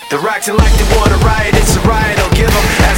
They're acting like they wanna riot, it's a riot, I'll give them.